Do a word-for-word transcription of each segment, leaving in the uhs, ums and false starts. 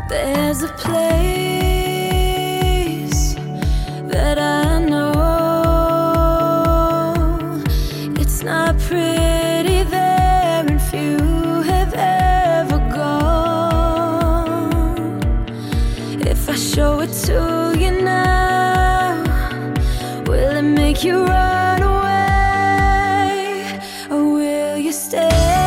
There's a place that I know. It's not pretty there, and few have ever gone. If I show it to you now, will it make you run away, or will you stay?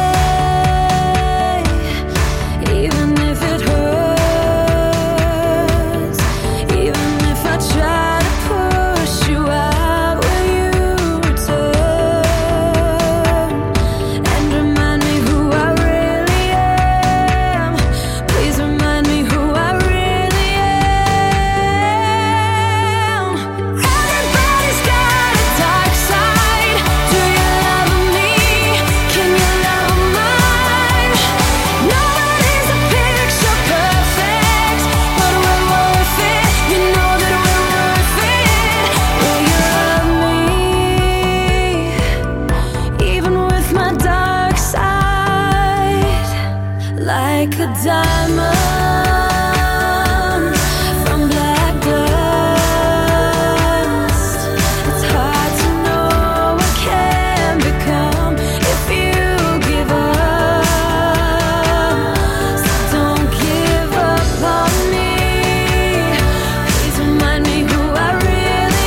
Like a diamond from black dust, it's hard to know what can become if you give up. So don't give up on me. Please remind me who I really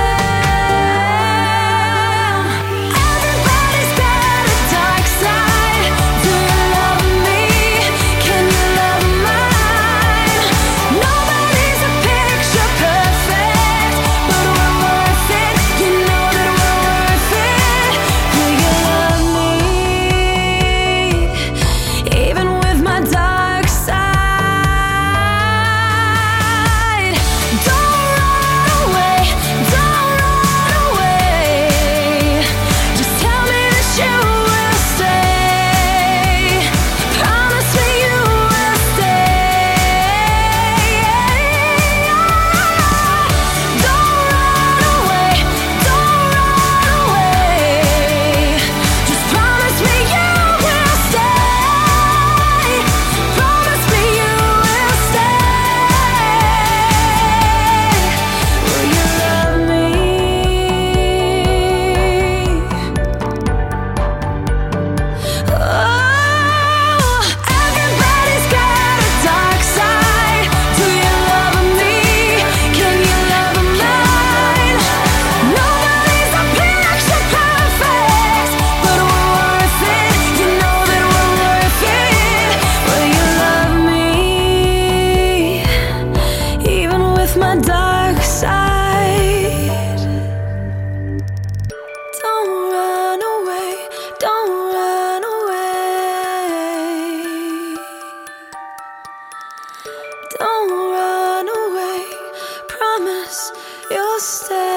am. Everybody's got a dark side. Do you love me? Can you love mine? Nobody's a picture perfect, but we're worth it. You know that we're worth it. Will you love me, even with my dark side? Don't run away, don't run away. Just tell me that you will stay. Promise me you will stay. Don't run away, don't run away. Just promise me you will stay. Promise me you will stay. Will you love me? Oh, everybody's got a dark side. Do you love me? Can you love mine? Nobody's a picture perfect, but we're worth it. You know that we're worth it. Will you love me, even with my dark side? Don't run away, don't run away. Don't run away, promise you'll stay.